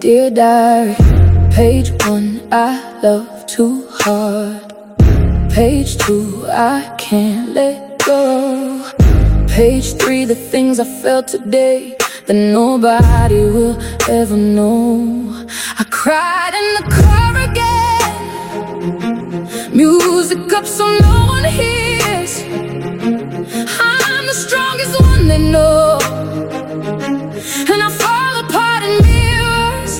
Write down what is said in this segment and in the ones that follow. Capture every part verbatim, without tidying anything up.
Dear diary, page one, I love too hard. Page two, I can't let go. Page three, the things I felt today that nobody will ever know. I cried in the car again, music up so no one hears. I'm the strongest one they know, and I fall apart in mirrors.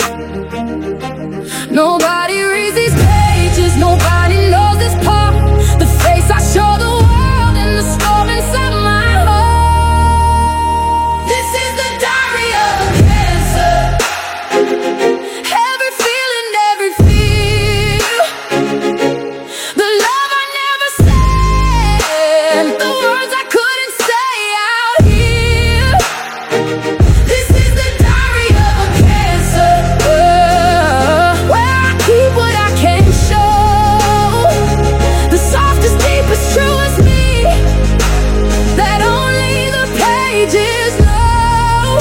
Nobody reads these pages, nobody knows this part. The face I show the world and the storm inside my heart. This is the diary of a cancer. Every feeling, every fear, the love I never said, the words I couldn't say out here. This is the diary of a cancer, uh, where I keep what I can't show. The softest, deepest, truest me that only the pages know.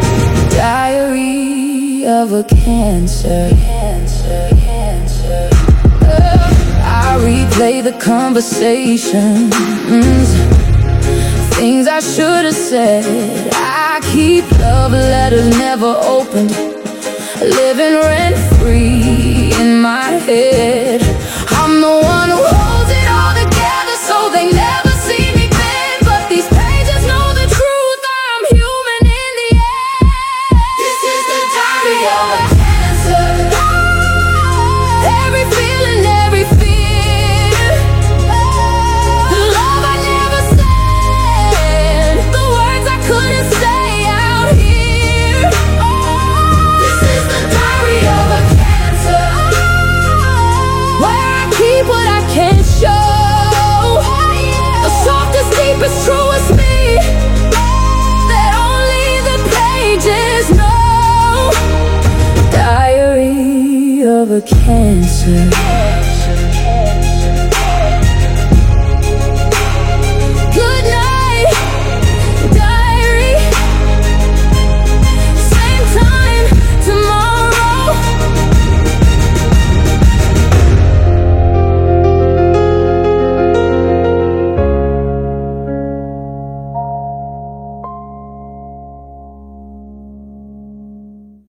Diary of a cancer, cancer, cancer. Uh, I replay the conversations, things I should have said. I keep love letters never opened, living rent-free in my head. I'm the one who holds it all together, so they never see me bend. But these pages know the truth, I'm human in the end. This is the diary of a cancer. Every feeling, every fear, the love I never said, the words I couldn't say out here. This is the diary of a cancer, where I keep what I can't show. The softest, deepest, truest me that only the pages know. Diary of a cancer.